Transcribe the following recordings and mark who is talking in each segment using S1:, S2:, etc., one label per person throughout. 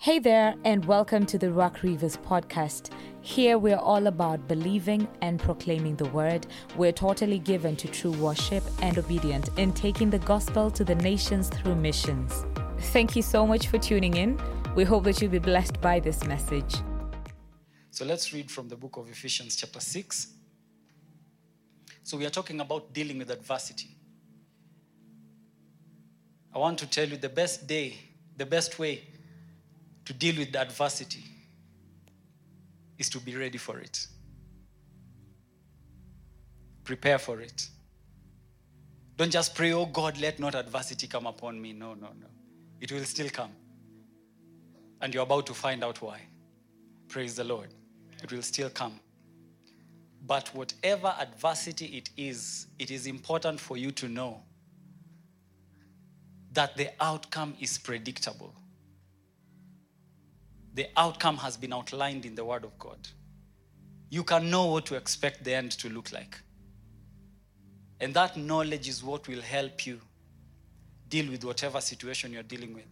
S1: Hey there, and welcome to the Rock Rivers podcast. Here we're all about believing and proclaiming the word. We're totally given to true worship and obedient in taking the gospel to the nations through missions. Thank you so much for tuning in. We hope that you'll be blessed by this message.
S2: So let's read from the book of Ephesians chapter 6. So we are talking about dealing with adversity. I want to tell you the best way to deal with the adversity is to be ready for it. Prepare for it. Don't just pray, oh God, let not adversity come upon me. No. It will still come. And you're about to find out why. Praise the Lord. It will still come. But whatever adversity it is important for you to know that the outcome is predictable. The outcome has been outlined in the Word of God. You can know what to expect the end to look like. And that knowledge is what will help you deal with whatever situation you're dealing with.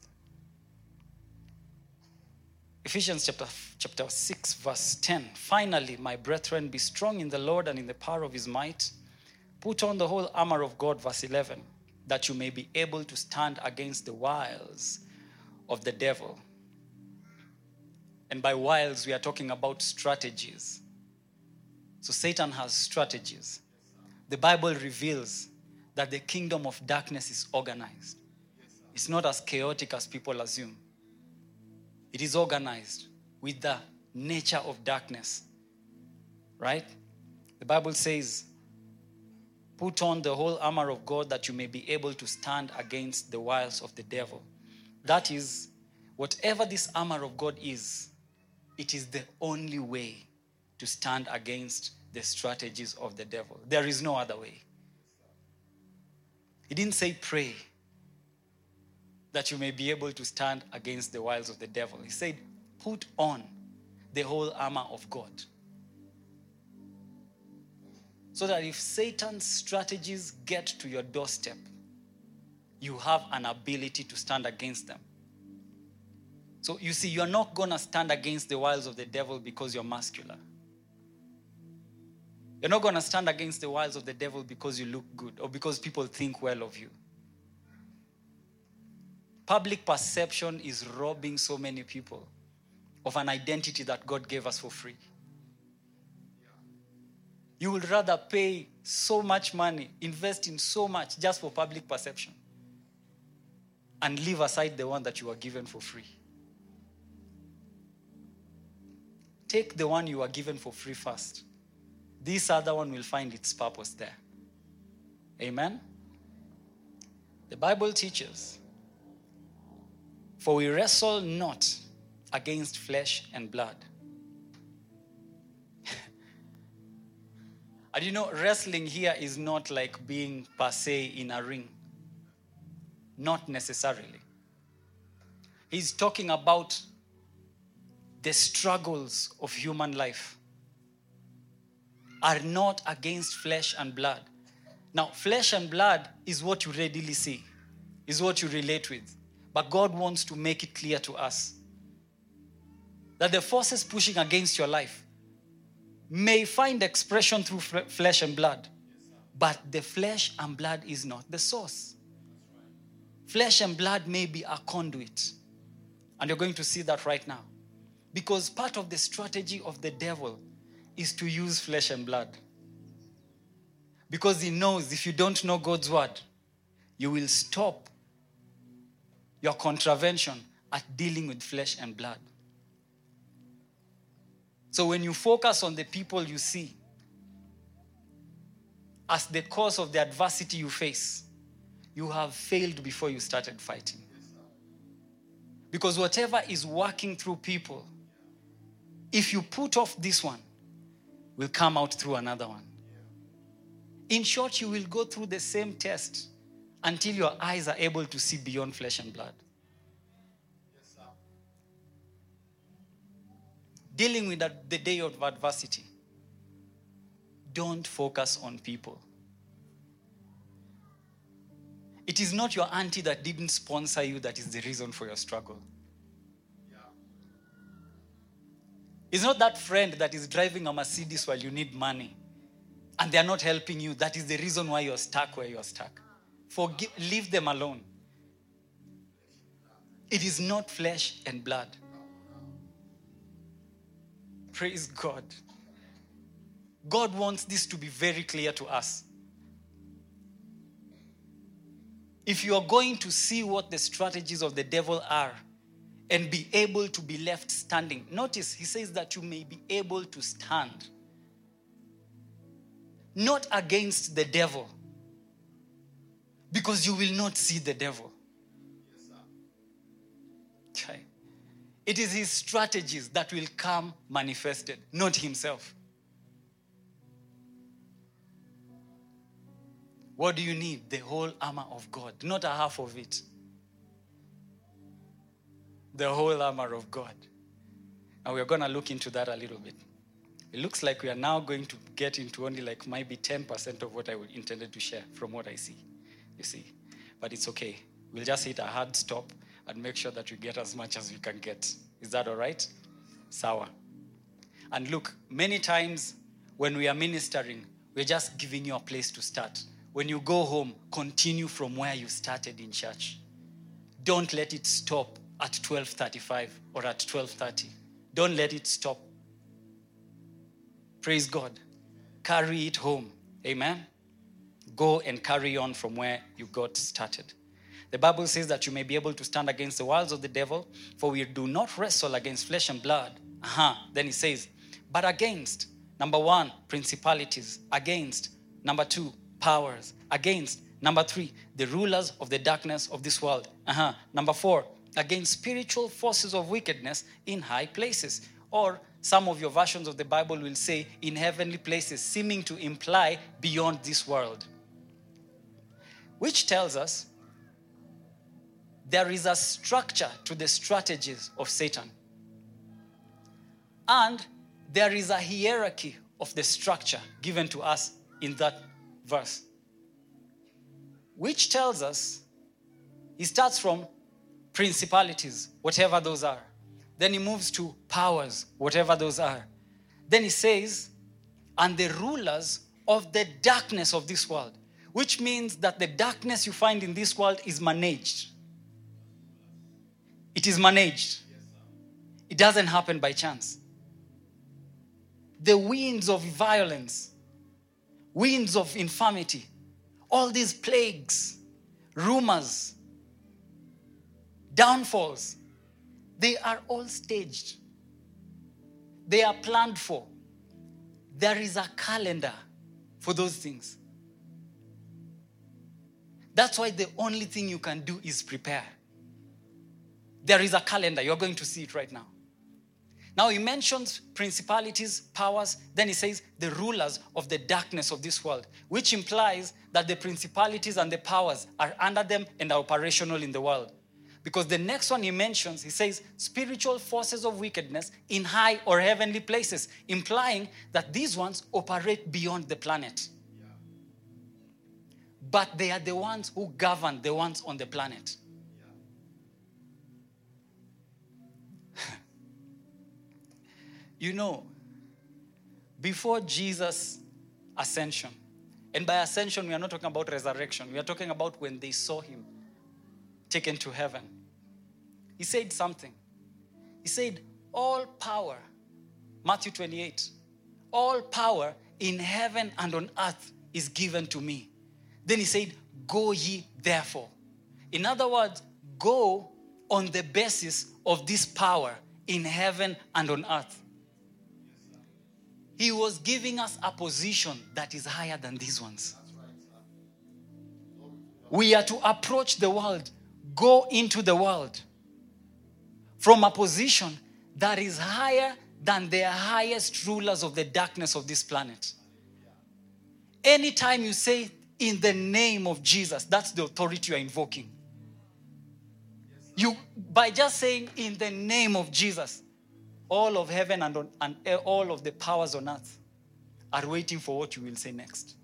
S2: Ephesians chapter 6, verse 10. Finally, my brethren, be strong in the Lord and in the power of his might. Put on the whole armor of God, verse 11, that you may be able to stand against the wiles of the devil. And by wiles, we are talking about strategies. So Satan has strategies. The Bible reveals that the kingdom of darkness is organized. It's not as chaotic as people assume. It is organized with the nature of darkness. Right? The Bible says, put on the whole armor of God that you may be able to stand against the wiles of the devil. That is, whatever this armor of God is, it is the only way to stand against the strategies of the devil. There is no other way. He didn't say pray that you may be able to stand against the wiles of the devil. He said put on the whole armor of God. So that if Satan's strategies get to your doorstep, you have an ability to stand against them. So you see, you're not going to stand against the wiles of the devil because you're muscular. You're not going to stand against the wiles of the devil because you look good or because people think well of you. Public perception is robbing so many people of an identity that God gave us for free. You would rather pay so much money, invest in so much just for public perception, and leave aside the one that you were given for free. Take the one you are given for free first. This other one will find its purpose there. Amen? The Bible teaches, for we wrestle not against flesh and blood. And you know, wrestling here is not like being per se in a ring. Not necessarily. He's talking about the struggles of human life are not against flesh and blood. Now, flesh and blood is what you readily see, is what you relate with. But God wants to make it clear to us that the forces pushing against your life may find expression through flesh and blood, but the flesh and blood is not the source. Flesh and blood may be a conduit, and you're going to see that right now. Because part of the strategy of the devil is to use flesh and blood. Because he knows if you don't know God's word, you will stop your contravention at dealing with flesh and blood. So when you focus on the people you see as the cause of the adversity you face, you have failed before you started fighting. Because whatever is working through people, if you put off this one, will come out through another one. In short, you will go through the same test until your eyes are able to see beyond flesh and blood. Yes, sir. Dealing with the day of adversity, don't focus on people. It is not your auntie that didn't sponsor you that is the reason for your struggle. It's not that friend that is driving a Mercedes while you need money and they are not helping you. That is the reason why you're stuck where you're stuck. Leave them alone. It is not flesh and blood. Praise God. God wants this to be very clear to us. If you are going to see what the strategies of the devil are and be able to be left standing, notice he says that you may be able to stand. Not against the devil, because you will not see the devil. Okay. It is his strategies that will come manifested, not himself. What do you need? The whole armor of God, not a half of it. The whole armor of God. And we're going to look into that a little bit. It looks like we are now going to get into only like maybe 10% of what I intended to share from what I see. You see? But it's okay. We'll just hit a hard stop and make sure that we get as much as we can get. Is that all right? Sawa. And look, many times when we are ministering, we're just giving you a place to start. When you go home, continue from where you started in church. Don't let it stop at 12:35 or at 12:30. Don't let it stop. Praise God. Carry it home. Amen. Go and carry on from where you got started. The Bible says that you may be able to stand against the wiles of the devil, for we do not wrestle against flesh and blood. Then it says, but against, number 1, principalities. Against, number 2, powers. Against, number 3, the rulers of the darkness of this world. Number 4, against spiritual forces of wickedness in high places. Or some of your versions of the Bible will say in heavenly places, seeming to imply beyond this world. Which tells us there is a structure to the strategies of Satan. And there is a hierarchy of the structure given to us in that verse. Which tells us he starts from principalities, whatever those are. Then he moves to powers, whatever those are. Then he says, and the rulers of the darkness of this world, which means that the darkness you find in this world is managed. It is managed. It doesn't happen by chance. The winds of violence, winds of infirmity, all these plagues, rumors, downfalls, they are all staged. They are planned for. There is a calendar for those things. That's why the only thing you can do is prepare. There is a calendar. You're going to see it right now. Now he mentions principalities, powers. Then he says the rulers of the darkness of this world, which implies that the principalities and the powers are under them and are operational in the world. Because the next one he mentions, he says spiritual forces of wickedness in high or heavenly places, implying that these ones operate beyond the planet. Yeah. But they are the ones who govern the ones on the planet. Yeah. You know, before Jesus' ascension, and by ascension we are not talking about resurrection, we are talking about when they saw him taken to heaven. He said something. He said, all power, Matthew 28, all power in heaven and on earth is given to me. Then he said, go ye therefore. In other words, go on the basis of this power in heaven and on earth. He was giving us a position that is higher than these ones. We are to approach the world, go into the world from a position that is higher than the highest rulers of the darkness of this planet. Anytime you say in the name of Jesus, that's the authority you are invoking. You, by just saying in the name of Jesus, all of heaven and all of the powers on earth are waiting for what you will say next.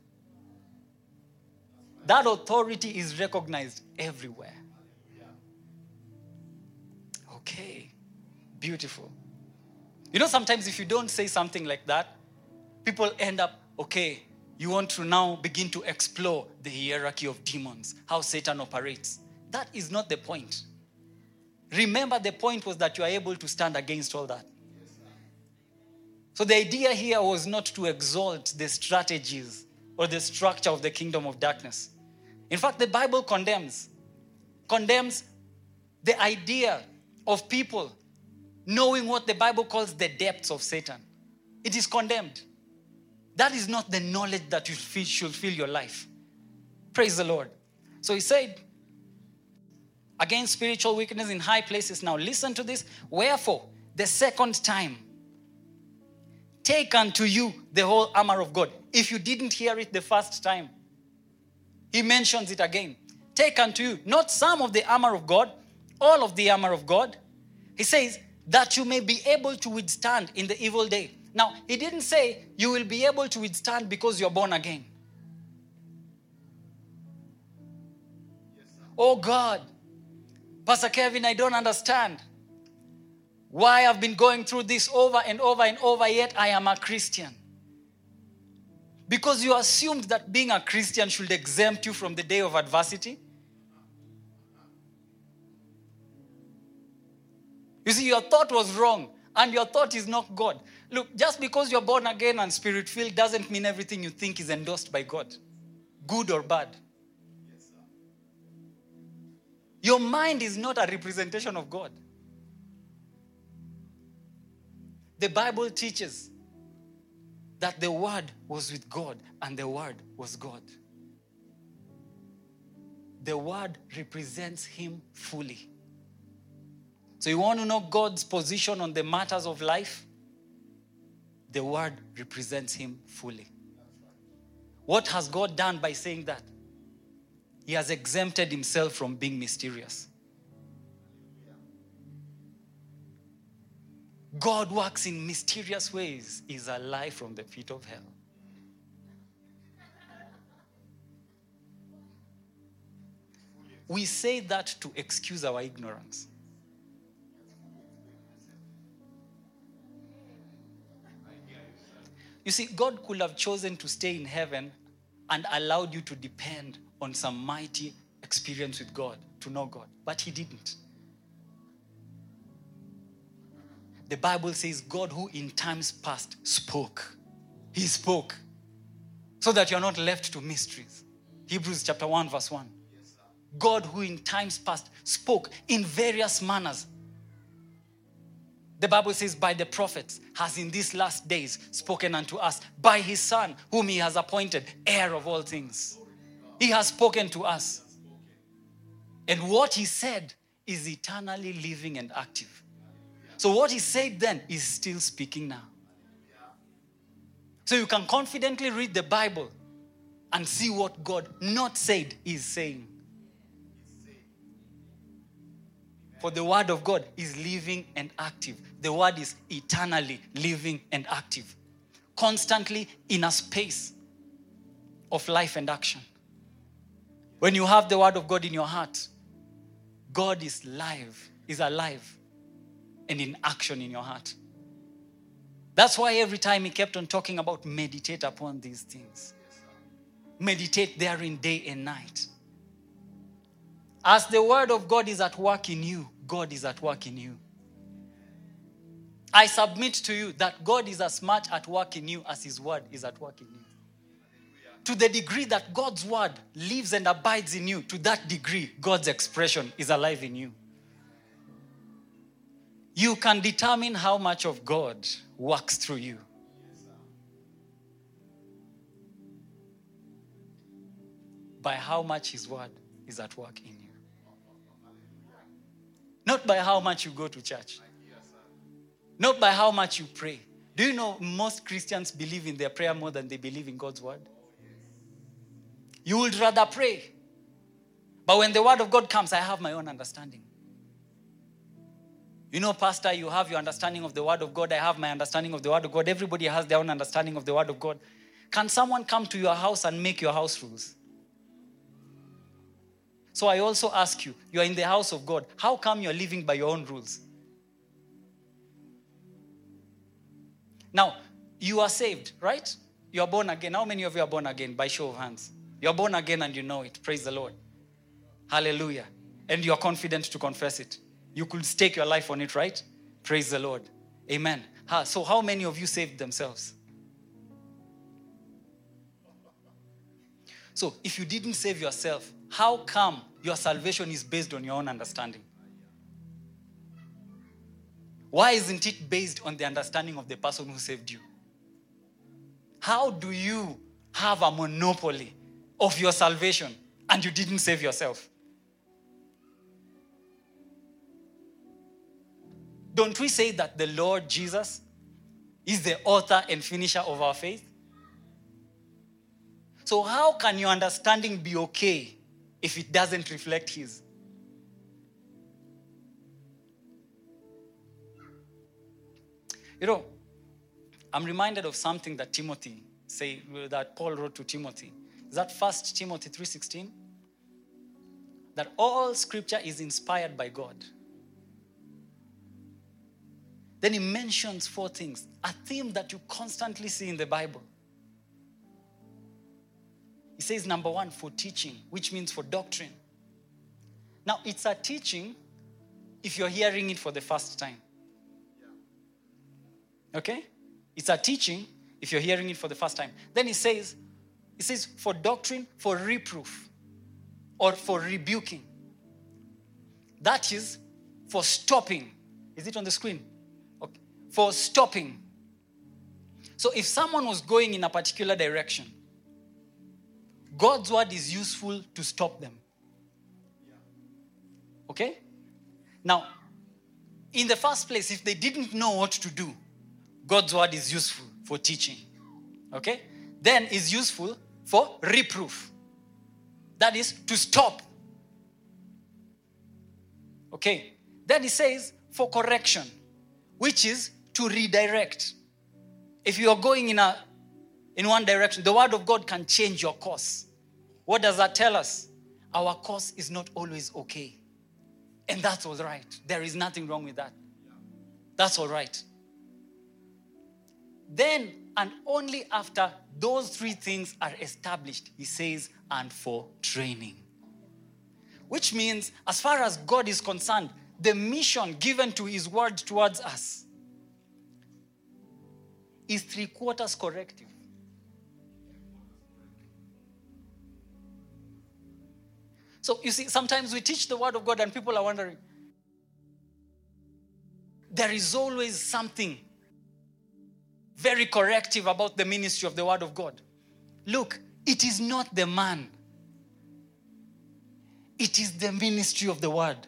S2: That authority is recognized everywhere. Okay, beautiful. You know, sometimes if you don't say something like that, people end up, okay, you want to now begin to explore the hierarchy of demons, how Satan operates. That is not the point. Remember, the point was that you are able to stand against all that. So the idea here was not to exalt the strategies or the structure of the kingdom of darkness. In fact, the Bible condemns the idea of people knowing what the Bible calls the depths of Satan. It is condemned. That is not the knowledge that you should fill your life. Praise the Lord. So he said, against spiritual wickedness in high places. Now listen to this. Wherefore, the second time, take unto you the whole armor of God. If you didn't hear it the first time, he mentions it again. Take unto you, not some of the armor of God, all of the armor of God. He says, that you may be able to withstand in the evil day. Now, he didn't say you will be able to withstand because you're born again. Yes, oh God, Pastor Kevin, I don't understand why I've been going through this over and over and over, yet I am a Christian. Because you assumed that being a Christian should exempt you from the day of adversity. You see, your thought was wrong, and your thought is not God. Look, just because you're born again and spirit-filled doesn't mean everything you think is endorsed by God, good or bad. Yes, sir. Your mind is not a representation of God. The Bible teaches that the Word was with God and the Word was God. The Word represents Him fully. So you want to know God's position on the matters of life? The Word represents Him fully. What has God done by saying that? He has exempted Himself from being mysterious. God works in mysterious ways. He is alive from the pit of hell. We say that to excuse our ignorance. You see, God could have chosen to stay in heaven and allowed you to depend on some mighty experience with God, to know God. But He didn't. The Bible says God who in times past spoke. He spoke. So that you're not left to mysteries. Hebrews chapter 1 verse 1. God who in times past spoke in various manners. The Bible says, by the prophets has in these last days spoken unto us by His Son, whom He has appointed heir of all things. He has spoken to us. And what He said is eternally living and active. So what He said then is still speaking now. So you can confidently read the Bible and see what God not said is saying. For the Word of God is living and active. The Word is eternally living and active. Constantly in a space of life and action. When you have the Word of God in your heart, God is alive and in action in your heart. That's why every time He kept on talking about meditate upon these things. Meditate therein day and night. As the Word of God is at work in you, God is at work in you. I submit to you that God is as much at work in you as His Word is at work in you. To the degree that God's Word lives and abides in you, to that degree, God's expression is alive in you. You can determine how much of God works through you. By how much His Word is at work in you. Not by how much you go to church. Not by how much you pray. Do you know most Christians believe in their prayer more than they believe in God's Word? You would rather pray. But when the Word of God comes, I have my own understanding. You know, Pastor, you have your understanding of the Word of God. I have my understanding of the Word of God. Everybody has their own understanding of the Word of God. Can someone come to your house and make your house rules? So I also ask you, you are in the house of God. How come you're living by your own rules? Now, you are saved, right? You are born again. How many of you are born again? By show of hands. You are born again and you know it. Praise the Lord. Hallelujah. And you are confident to confess it. You could stake your life on it, right? Praise the Lord. Amen. So how many of you saved themselves? So if you didn't save yourself, how come your salvation is based on your own understanding? Why isn't it based on the understanding of the person who saved you? How do you have a monopoly of your salvation and you didn't save yourself? Don't we say that the Lord Jesus is the author and finisher of our faith? So how can your understanding be okay if it doesn't reflect His? You know, I'm reminded of something that that Paul wrote to Timothy. Is that 1 Timothy 3:16? That all scripture is inspired by God. Then he mentions 4 things, a theme that you constantly see in the Bible. He says, number 1, for teaching, which means for doctrine. Now, it's a teaching if you're hearing it for the first time. Okay? It's a teaching if you're hearing it for the first time. Then he says for doctrine, for reproof, or for rebuking. That is for stopping. Is it on the screen? Okay. For stopping. So if someone was going in a particular direction, God's word is useful to stop them. Okay? Now, in the first place, if they didn't know what to do, God's word is useful for teaching. Okay? Then it's useful for reproof. That is to stop. Okay? Then he says for correction, which is to redirect. If you are going in one direction, the word of God can change your course. What does that tell us? Our course is not always okay. And that's all right. There is nothing wrong with that. That's all right. Then, and only after those 3 things are established, he says, and for training. Which means, as far as God is concerned, the mission given to his word towards us is 3/4 corrective. So you see, sometimes we teach the word of God and people are wondering, there is always something very corrective about the ministry of the word of God. Look, it is not the man. It is the ministry of the word.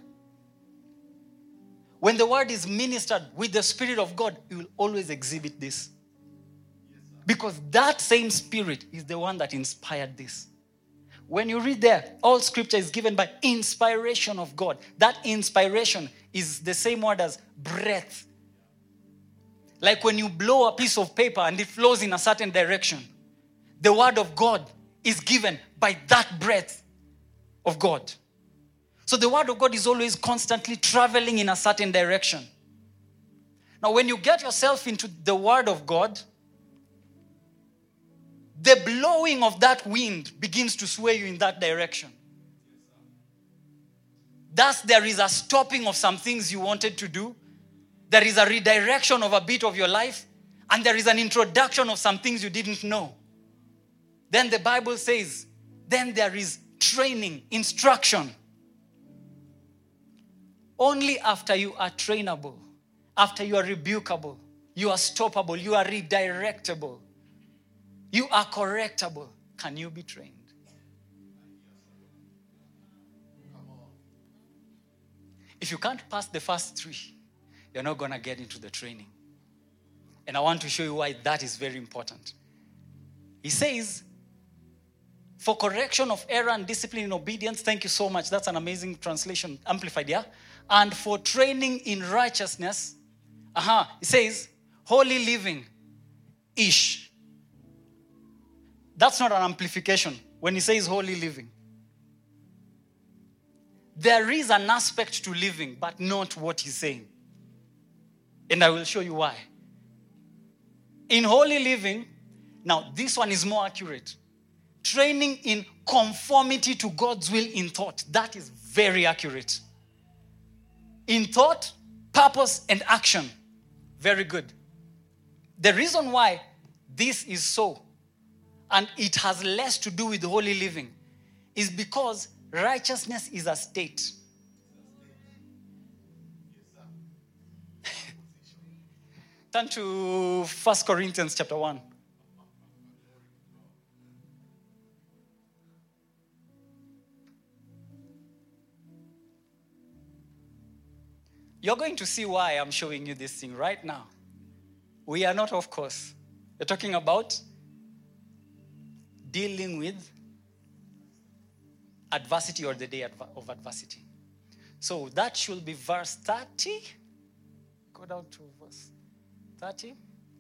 S2: When the word is ministered with the Spirit of God, you will always exhibit this. Because that same Spirit is the one that inspired this. When you read there, all scripture is given by inspiration of God. That inspiration is the same word as breath. Like when you blow a piece of paper and it flows in a certain direction, the word of God is given by that breath of God. So the word of God is always constantly traveling in a certain direction. Now, when you get yourself into the word of God, the blowing of that wind begins to sway you in that direction. Thus, there is a stopping of some things you wanted to do. There is a redirection of a bit of your life. And there is an introduction of some things you didn't know. Then the Bible says, then there is training, instruction. Only after you are trainable, after you are rebukable, you are stoppable, you are redirectable, you are correctable, can you be trained? If you can't pass the first 3, you're not going to get into the training. And I want to show you why that is very important. He says, for correction of error and discipline in obedience, thank you so much. That's an amazing translation, amplified, yeah? And for training in righteousness, he says, holy living-ish. That's not an amplification when he says holy living. There is an aspect to living, but not what he's saying. And I will show you why. In holy living, now this one is more accurate. Training in conformity to God's will in thought. That is very accurate. In thought, purpose, and action. Very good. The reason why this is so, and it has less to do with holy living, is because righteousness is a state. Turn to 1 Corinthians chapter 1. You're going to see why I'm showing you this thing right now. We are not, of course. We're talking about dealing with adversity or the day of adversity. So that should be verse 30. Go down to verse 30.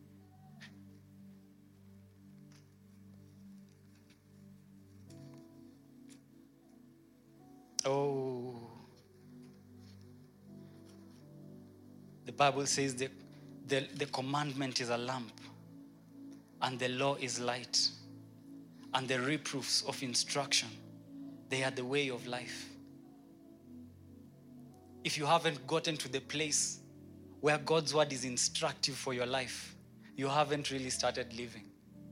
S2: Oh. The Bible says that the commandment is a lamp, and the law is light, and the reproofs of instruction, they are the way of life. If you haven't gotten to the place where God's word is instructive for your life, you haven't really started living.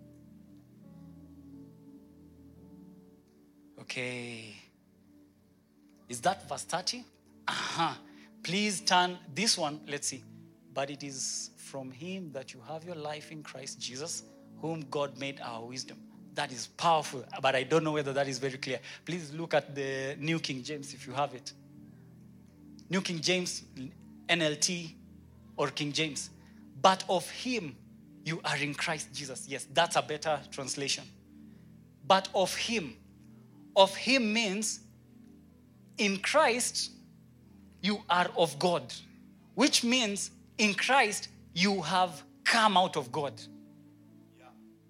S2: Okay. Is that verse 30? Please turn this one, let's see. But it is from him that you have your life in Christ Jesus, whom God made our wisdom. That is powerful, but I don't know whether that is very clear. Please look at the New King James if you have it. New King James, NLT, or King James. But of him you are in Christ Jesus. Yes, that's a better translation. But of him. Of him means in Christ you are of God. Which means in Christ you have come out of God. Yeah.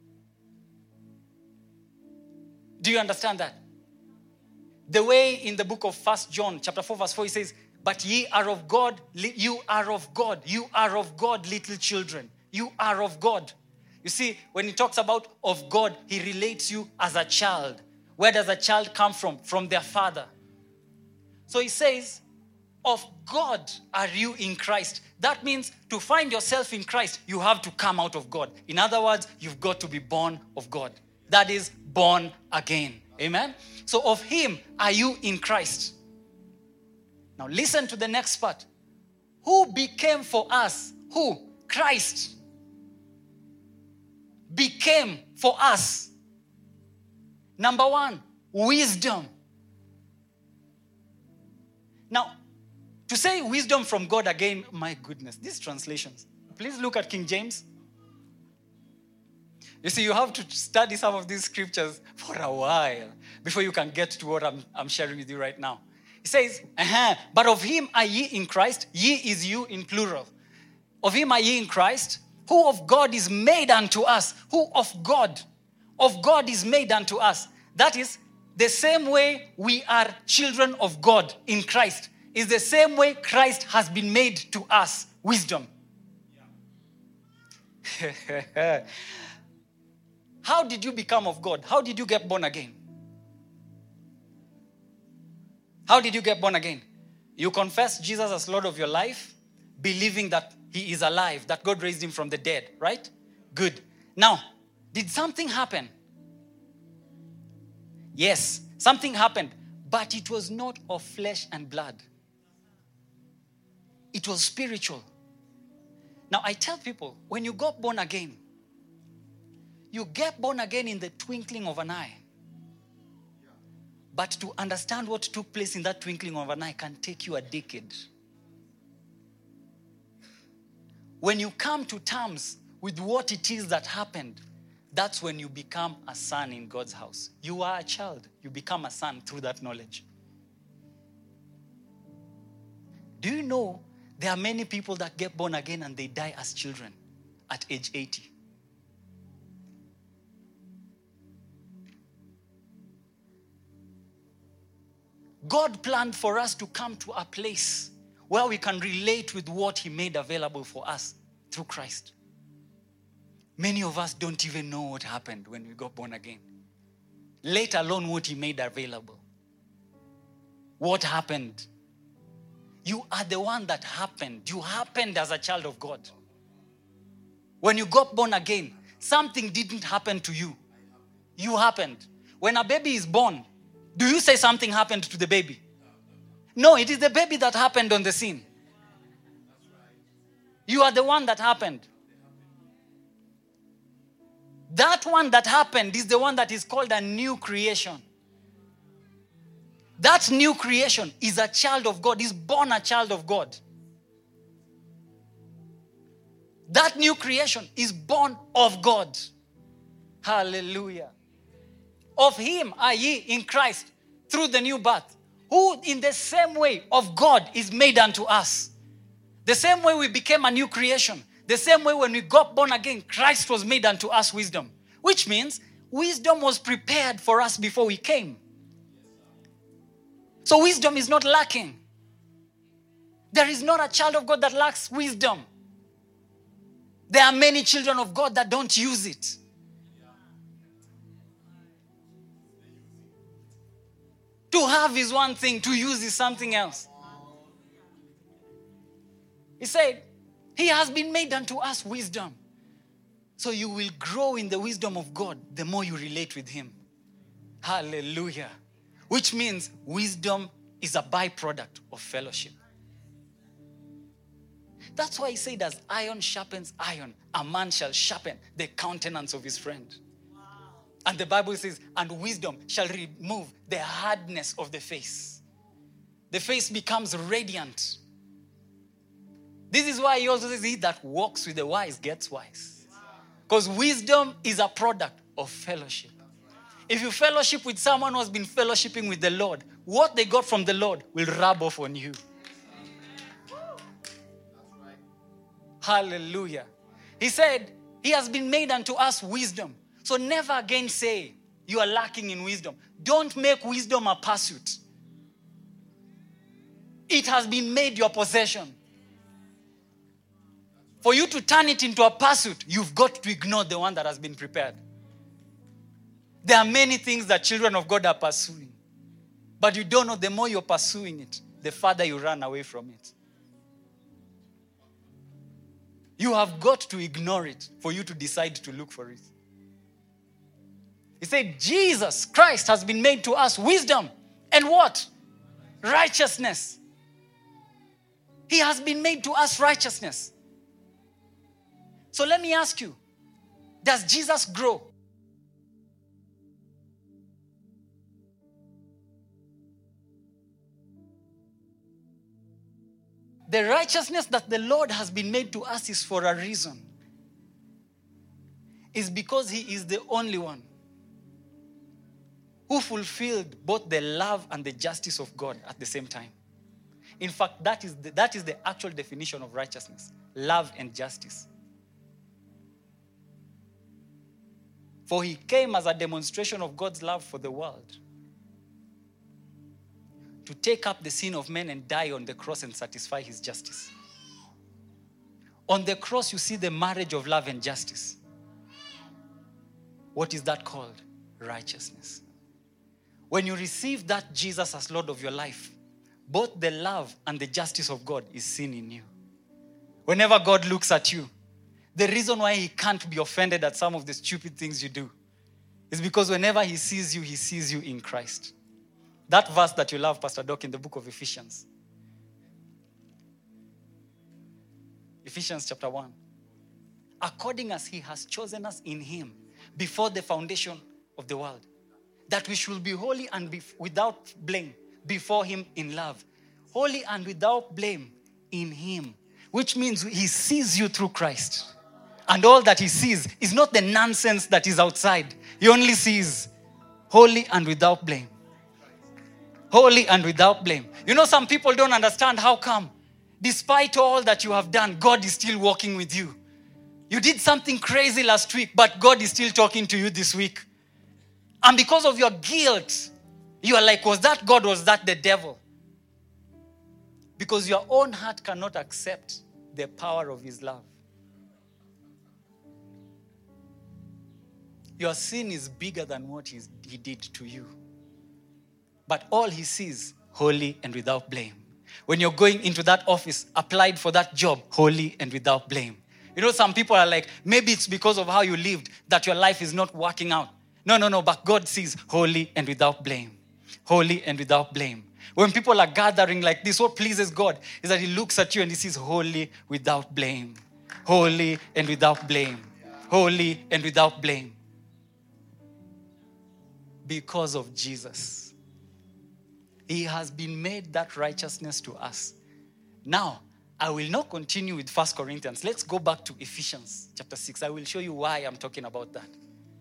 S2: Do you understand that? The way in the book of 1 John chapter 4 verse 4 it says, but ye are of God, you are of God. You are of God, little children. You are of God. You see, when he talks about of God, he relates you as a child. Where does a child come from? From their father. So he says, of God are you in Christ. That means to find yourself in Christ, you have to come out of God. In other words, you've got to be born of God. That is born again. Amen? So of him are you in Christ. Now listen to the next part. Who became for us? Who? Christ. Became for us. Number one, wisdom. Now, to say wisdom from God again, my goodness, these translations. Please look at King James. You see, you have to study some of these scriptures for a while before you can get to what I'm sharing with you right now. It says, but of him are ye in Christ. Ye is you in plural. Of him are ye in Christ, who of God is made unto us. Who of God is made unto us. That is, the same way we are children of God in Christ is the same way Christ has been made to us. Wisdom. Yeah. How did you become of God? How did you get born again? How did you get born again? You confess Jesus as Lord of your life, believing that he is alive, that God raised him from the dead, right? Good. Now, did something happen? Yes, something happened, but it was not of flesh and blood. It was spiritual. Now, I tell people, when you got born again, you get born again in the twinkling of an eye. But to understand what took place in that twinkling of an eye can take you a decade. When you come to terms with what it is that happened, that's when you become a son in God's house. You are a child. You become a son through that knowledge. Do you know there are many people that get born again and they die as children at age 80? God planned for us to come to a place where we can relate with what he made available for us through Christ. Many of us don't even know what happened when we got born again, let alone what he made available. What happened? You are the one that happened. You happened as a child of God. When you got born again, something didn't happen to you. You happened. When a baby is born, do you say something happened to the baby? No, it is the baby that happened on the scene. You are the one that happened. That one that happened is the one that is called a new creation. That new creation is a child of God, is born a child of God. That new creation is born of God. Hallelujah. Of him are ye in Christ through the new birth, who in the same way of God is made unto us. The same way we became a new creation, the same way when we got born again, Christ was made unto us wisdom. Which means wisdom was prepared for us before we came. So wisdom is not lacking. There is not a child of God that lacks wisdom. There are many children of God that don't use it. To have is one thing, to use is something else. He said, he has been made unto us wisdom. So you will grow in the wisdom of God the more you relate with him. Hallelujah. Which means wisdom is a byproduct of fellowship. That's why he said, as iron sharpens iron, a man shall sharpen the countenance of his friend. And the Bible says, and wisdom shall remove the hardness of the face. The face becomes radiant. This is why he also says, he that walks with the wise gets wise. Because wisdom is a product of fellowship. If you fellowship with someone who has been fellowshipping with the Lord, what they got from the Lord will rub off on you. Hallelujah. He said, he has been made unto us wisdom. So never again say you are lacking in wisdom. Don't make wisdom a pursuit. It has been made your possession. For you to turn it into a pursuit, you've got to ignore the one that has been prepared. There are many things that children of God are pursuing. But you don't know, the more you're pursuing it, the farther you run away from it. You have got to ignore it for you to decide to look for it. He said, Jesus Christ has been made to us wisdom and what? Righteousness. He has been made to us righteousness. So let me ask you, does Jesus grow? The righteousness that the Lord has been made to us is for a reason. It's because he is the only one who fulfilled both the love and the justice of God at the same time. In fact, that is the actual definition of righteousness. Love and justice. For he came as a demonstration of God's love for the world, to take up the sin of men and die on the cross and satisfy his justice. On the cross, you see the marriage of love and justice. What is that called? Righteousness. When you receive that Jesus as Lord of your life, both the love and the justice of God is seen in you. Whenever God looks at you, the reason why he can't be offended at some of the stupid things you do is because whenever he sees you in Christ. That verse that you love, Pastor Doc, in the book of Ephesians. Ephesians chapter 1. According as he has chosen us in him before the foundation of the world, that we should be holy and without blame before him in love. Holy and without blame in him. Which means he sees you through Christ. And all that he sees is not the nonsense that is outside. He only sees holy and without blame. Holy and without blame. You know, some people don't understand how come, despite all that you have done, God is still walking with you. You did something crazy last week, but God is still talking to you this week. And because of your guilt, you are like, was that God, was that the devil? Because your own heart cannot accept the power of his love. Your sin is bigger than what he did to you. But all he sees, holy and without blame. When you're going into that office, applied for that job, holy and without blame. You know, some people are like, maybe it's because of how you lived that your life is not working out. No, but God sees holy and without blame. Holy and without blame. When people are gathering like this, what pleases God is that he looks at you and he sees holy without blame. Holy and without blame. Holy and without blame. Because of Jesus. He has been made that righteousness to us. Now, I will not continue with 1 Corinthians. Let's go back to Ephesians chapter 6. I will show you why I'm talking about that.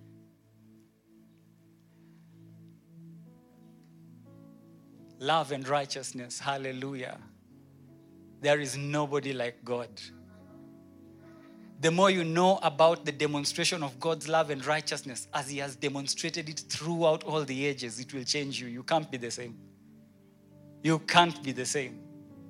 S2: Love and righteousness. Hallelujah. There is nobody like God. The more you know about the demonstration of God's love and righteousness as he has demonstrated it throughout all the ages, it will change you. You can't be the same. You can't be the same.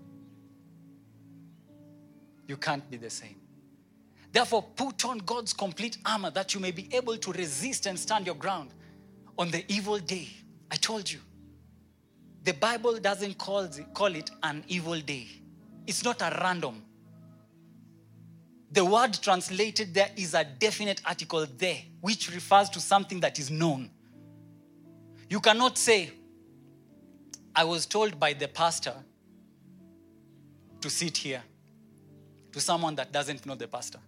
S2: You can't be the same. Therefore, put on God's complete armor that you may be able to resist and stand your ground on the evil day. I told you. The Bible doesn't call it an evil day. It's not a random. The word translated there is a definite article there, which refers to something that is known. You cannot say, I was told by the pastor to sit here, to someone that doesn't know the pastor.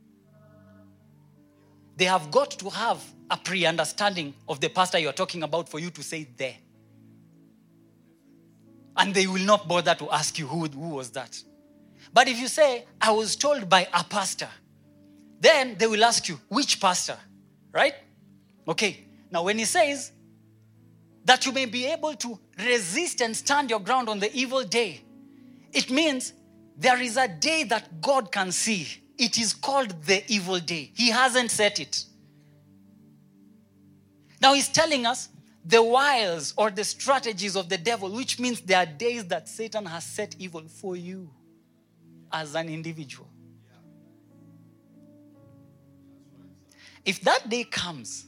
S2: They have got to have a pre-understanding of the pastor you're talking about for you to say there. And they will not bother to ask you who was that. But if you say, I was told by a pastor, then they will ask you, which pastor? Right? Okay. Now when he says that you may be able to resist and stand your ground on the evil day, it means there is a day that God can see. It is called the evil day. He hasn't set it. Now he's telling us the wiles or the strategies of the devil, which means there are days that Satan has set evil for you as an individual. If that day comes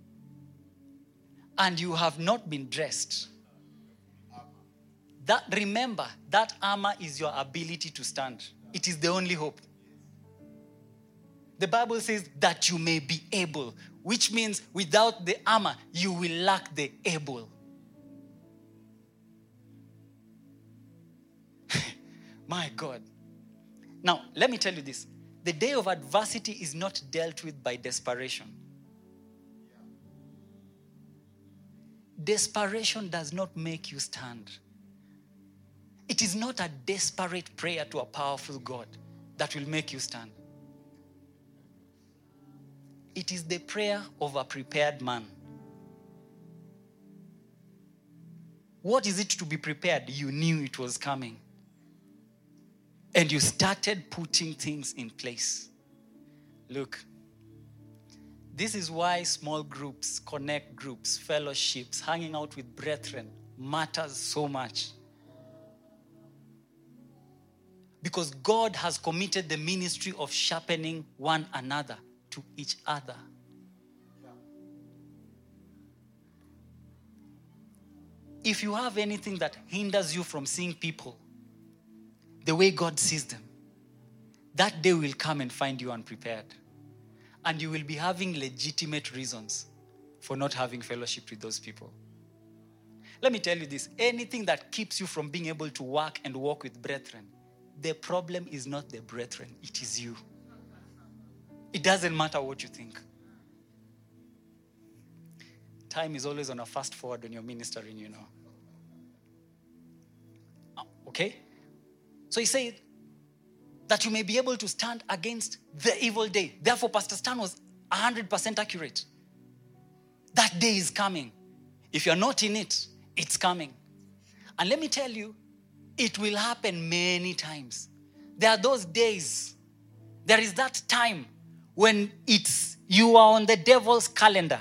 S2: and you have not been dressed, remember, that armor is your ability to stand. It is the only hope. The Bible says that you may be able, which means without the armor, you will lack the able. My God. Now, let me tell you this. The day of adversity is not dealt with by desperation. Desperation does not make you stand. It is not a desperate prayer to a powerful God that will make you stand. It is the prayer of a prepared man. What is it to be prepared? You knew it was coming. And you started putting things in place. Look, this is why small groups, connect groups, fellowships, hanging out with brethren matters so much. Because God has committed the ministry of sharpening one another to each other. If you have anything that hinders you from seeing people the way God sees them, that day will come and find you unprepared. And you will be having legitimate reasons for not having fellowship with those people. Let me tell you this. Anything that keeps you from being able to work and walk with brethren, the problem is not the brethren, it is you. It doesn't matter what you think. Time is always on a fast forward when you're ministering, you know. Okay? So he said that you may be able to stand against the evil day. Therefore, Pastor Stan was 100% accurate. That day is coming. If you're not in it, it's coming. And let me tell you, it will happen many times. There are those days. There is that time when you are on the devil's calendar.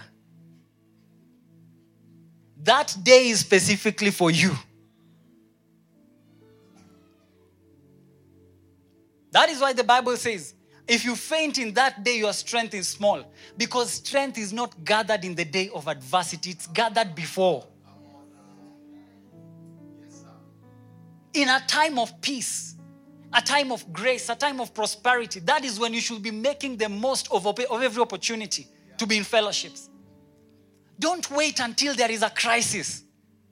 S2: That day is specifically for you. That is why the Bible says, If you faint in that day, your strength is small. Because strength is not gathered in the day of adversity. It's gathered before. In a time of peace, a time of grace, a time of prosperity, that is when you should be making the most of every opportunity to be in fellowships. Don't wait until there is a crisis.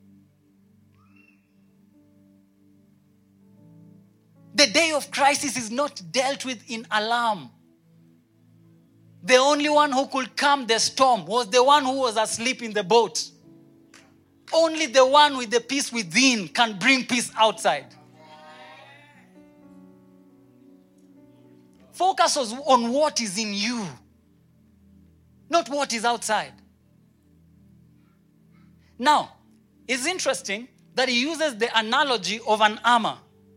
S2: The day of crisis is not dealt with in alarm. The only one who could calm the storm was the one who was asleep in the boat. Only the one with the peace within can bring peace outside. Focus on what is in you, not what is outside. Now, it's interesting that he uses the analogy of an armor.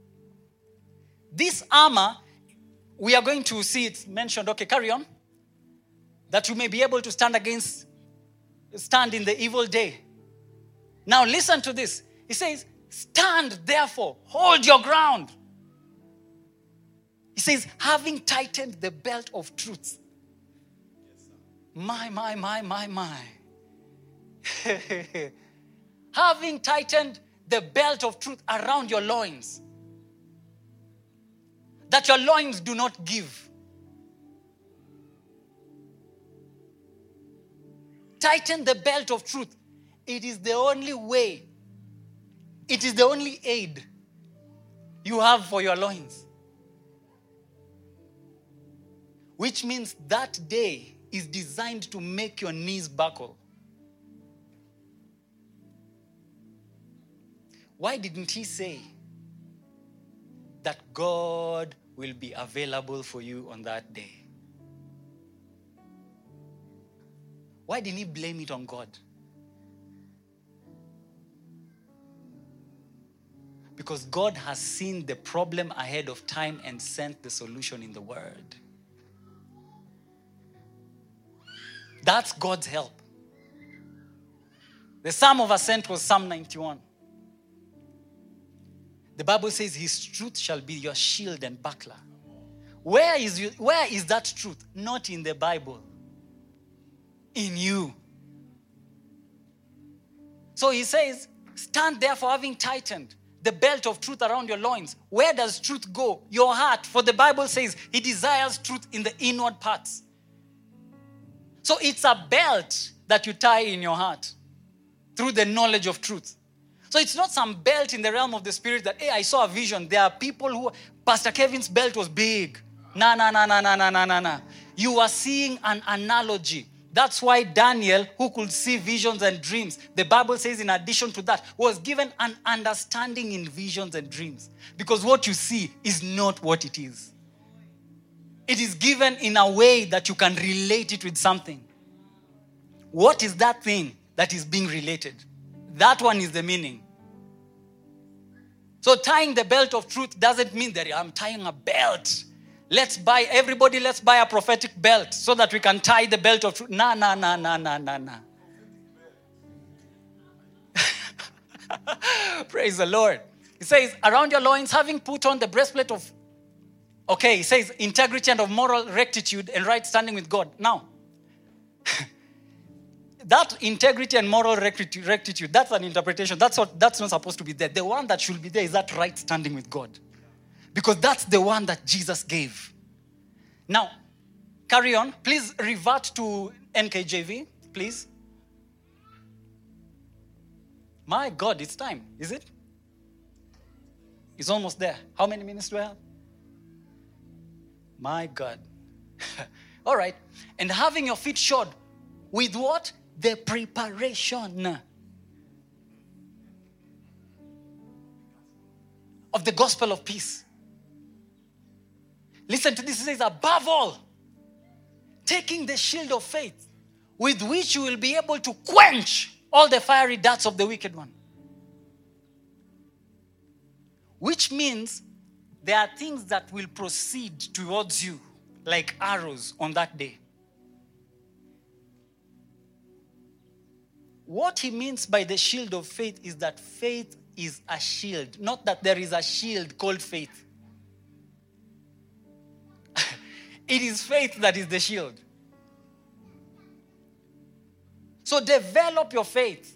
S2: This armor, we are going to see it mentioned. Okay, carry on. That you may be able to stand in the evil day. Now listen to this. He says, stand therefore, hold your ground. He says, having tightened the belt of truth. My. Having tightened the belt of truth around your loins. That your loins do not give. Tighten the belt of truth. It is the only way. It is the only aid you have for your loins. Which means that day is designed to make your knees buckle. Why didn't he say that God will be available for you on that day? Why didn't he blame it on God? Because God has seen the problem ahead of time and sent the solution in the Word. That's God's help. The Psalm of Ascent was Psalm 91. The Bible says his truth shall be your shield and buckler. Where is that truth? Not in the Bible. In you. So he says, stand therefore having tightened the belt of truth around your loins. Where does truth go? Your heart. For the Bible says he desires truth in the inward parts. So it's a belt that you tie in your heart through the knowledge of truth. So it's not some belt in the realm of the spirit that, hey, I saw a vision. There are people who, Pastor Kevin's belt was big. Nah. You are seeing an analogy. That's why Daniel, who could see visions and dreams, the Bible says in addition to that, was given an understanding in visions and dreams. Because what you see is not what it is. It is given in a way that you can relate it with something. What is that thing that is being related? That one is the meaning. So tying the belt of truth doesn't mean that I'm tying a belt. Let's buy a prophetic belt so that we can tie the belt of truth. Nah. Praise the Lord. It says, around your loins, having put on the breastplate of, it says integrity and of moral rectitude and right standing with God. Now, that integrity and moral rectitude, that's an interpretation. That's not supposed to be there. The one that should be there is that right standing with God. Because that's the one that Jesus gave. Now, carry on. Please revert to NKJV, please. My God, it's time. Is it? It's almost there. How many minutes do I have? My God. All right. And having your feet shod with what? The preparation of the gospel of peace. Listen to this. It says, above all, taking the shield of faith, with which you will be able to quench all the fiery darts of the wicked one. Which means there are things that will proceed towards you like arrows on that day. What he means by the shield of faith is that faith is a shield, not that there is a shield called faith. It is faith that is the shield. So develop your faith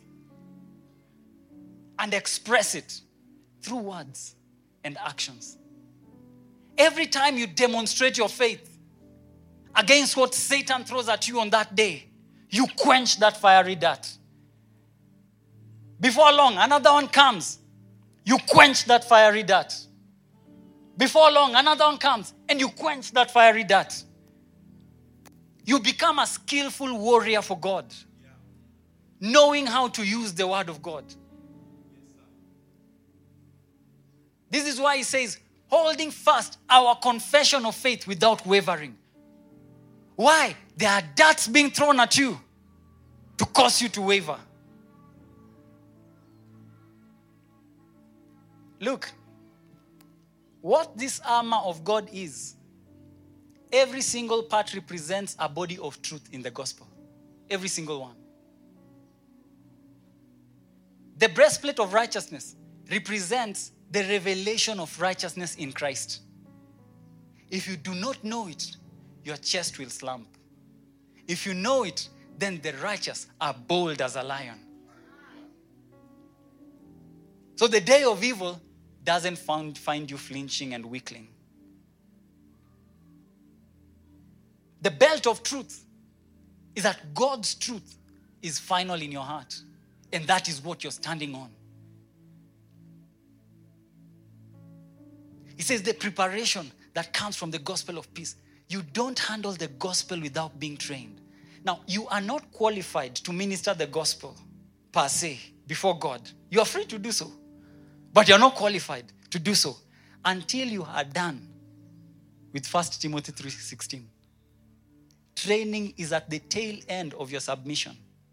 S2: and express it through words and actions. Every time you demonstrate your faith against what Satan throws at you on that day, you quench that fiery dart. Before long, another one comes. You quench that fiery dart. Before long, another one comes and you quench that fiery dart. You become a skillful warrior for God, knowing how to use the word of God. This is why he says, holding fast our confession of faith without wavering. Why? There are darts being thrown at you to cause you to waver. Look, what this armor of God is, every single part represents a body of truth in the gospel. Every single one. The breastplate of righteousness represents the revelation of righteousness in Christ. If you do not know it, your chest will slump. If you know it, then the righteous are bold as a lion. So the day of evil doesn't find you flinching and weakling. The belt of truth is that God's truth is final in your heart. And that is what you're standing on. He says the preparation that comes from the gospel of peace. You don't handle the gospel without being trained. Now, you are not qualified to minister the gospel per se before God. You are free to do so. But you're not qualified to do so until you are done with 1 Timothy 3:16. Training is at the tail end of your submission.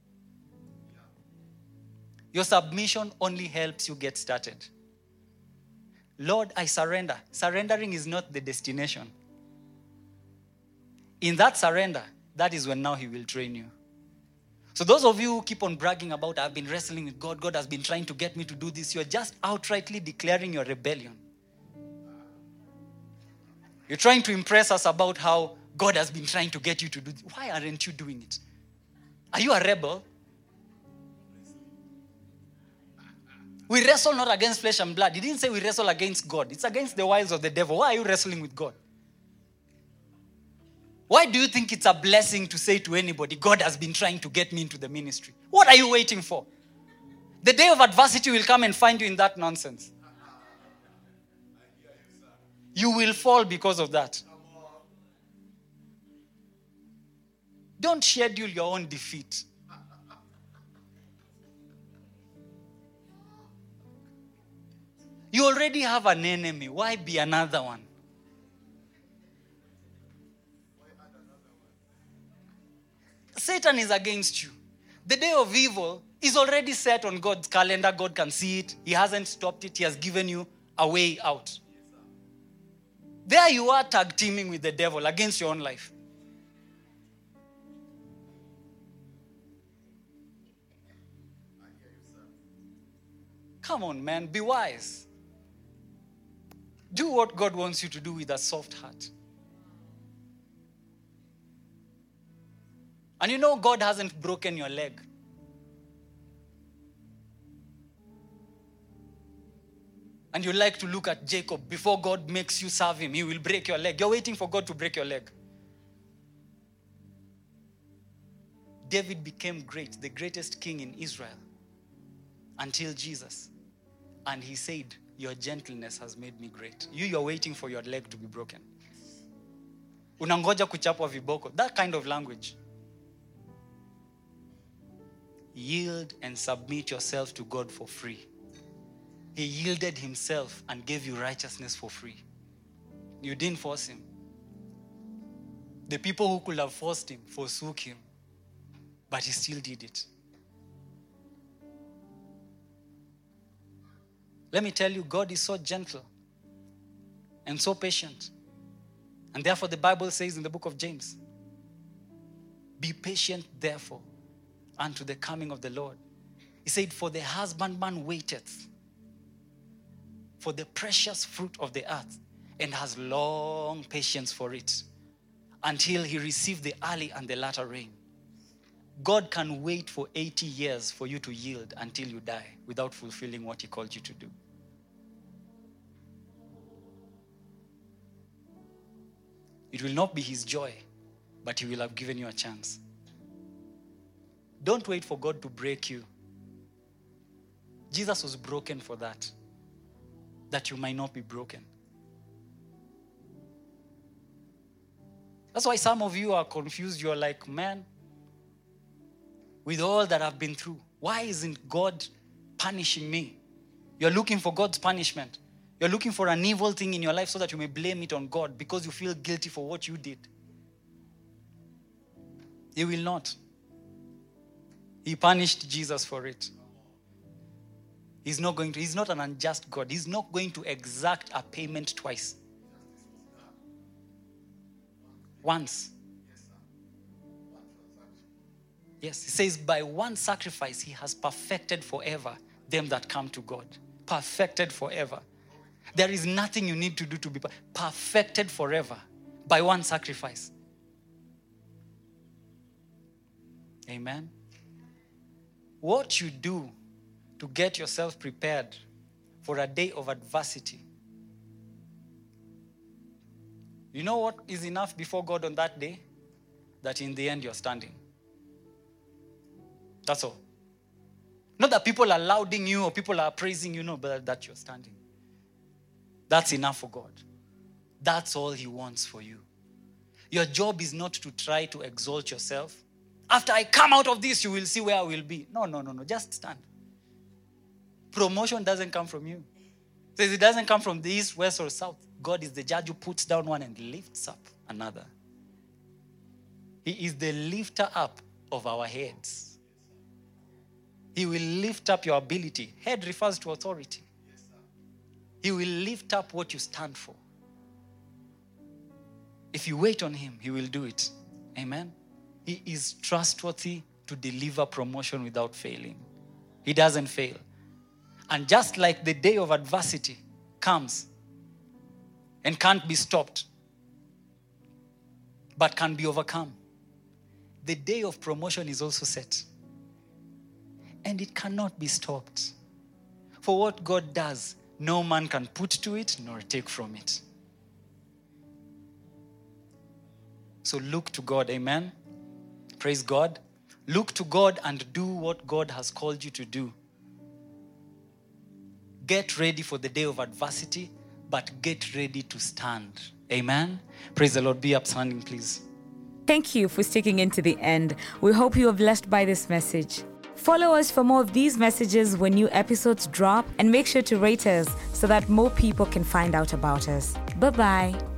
S2: Your submission only helps you get started. Lord, I surrender. Surrendering is not the destination. In that surrender, that is when now he will train you. So those of you who keep on bragging about, I've been wrestling with God, God has been trying to get me to do this, you're just outrightly declaring your rebellion. You're trying to impress us about how God has been trying to get you to do this. Why aren't you doing it? Are you a rebel? We wrestle not against flesh and blood. He didn't say we wrestle against God. It's against the wiles of the devil. Why are you wrestling with God? Why do you think it's a blessing to say to anybody, God has been trying to get me into the ministry? What are you waiting for? The day of adversity will come and find you in that nonsense. You will fall because of that. Don't schedule your own defeat. You already have an enemy. Why be another one? Satan is against you. The day of evil is already set on God's calendar. God can see it. He hasn't stopped it. He has given you a way out. There you are tag teaming with the devil against your own life. Come on, man. Be wise. Do what God wants you to do with a soft heart. And you know God hasn't broken your leg. And you like to look at Jacob. Before God makes you serve him, he will break your leg. You're waiting for God to break your leg. David became great, the greatest king in Israel, until Jesus. And he said, your gentleness has made me great. You're waiting for your leg to be broken. Unangoja kuchapwa viboko. That kind of language. Yield and submit yourself to God for free. He yielded himself and gave you righteousness for free. You didn't force him. The people who could have forced him forsook him. But he still did it. Let me tell you, God is so gentle and so patient. And therefore the Bible says in the book of James, be patient therefore unto the coming of the Lord. He said, for the husbandman waiteth for the precious fruit of the earth and has long patience for it until he received the early and the latter rain. God can wait for 80 years for you to yield until you die without fulfilling what he called you to do. It will not be his joy, but he will have given you a chance. Don't wait for God to break you. Jesus was broken for that you might not be broken. That's why some of you are confused. You're like, man, with all that I've been through, why isn't God punishing me? You're looking for God's punishment. You're looking for an evil thing in your life so that you may blame it on God because you feel guilty for what you did. He will not. He punished Jesus for it. He's not an unjust God. He's not going to exact a payment twice. Once. Yes, he says, by one sacrifice, he has perfected forever them that come to God. Perfected forever. There is nothing you need to do to be perfected forever by one sacrifice. Amen. What you do to get yourself prepared for a day of adversity. You know what is enough before God on that day? That in the end you're standing. That's all. Not that people are lauding you or people are praising you, no, but that you're standing. That's enough for God. That's all he wants for you. Your job is not to try to exalt yourself. After I come out of this, you will see where I will be. No. Just stand. Promotion doesn't come from you. It says it doesn't come from the east, west, or south. God is the judge who puts down one and lifts up another. He is the lifter up of our heads. He will lift up your ability. Head refers to authority. He will lift up what you stand for. If you wait on him, he will do it. Amen. He is trustworthy to deliver promotion without failing. He doesn't fail. And just like the day of adversity comes and can't be stopped, but can be overcome, the day of promotion is also set. And it cannot be stopped. For what God does, no man can put to it nor take from it. So look to God, amen? Praise God. Look to God and do what God has called you to do. Get ready for the day of adversity, but get ready to stand. Amen? Praise the Lord. Be upstanding, please.
S1: Thank you for sticking in to the end. We hope you are blessed by this message. Follow us for more of these messages when new episodes drop, and make sure to rate us so that more people can find out about us. Bye-bye.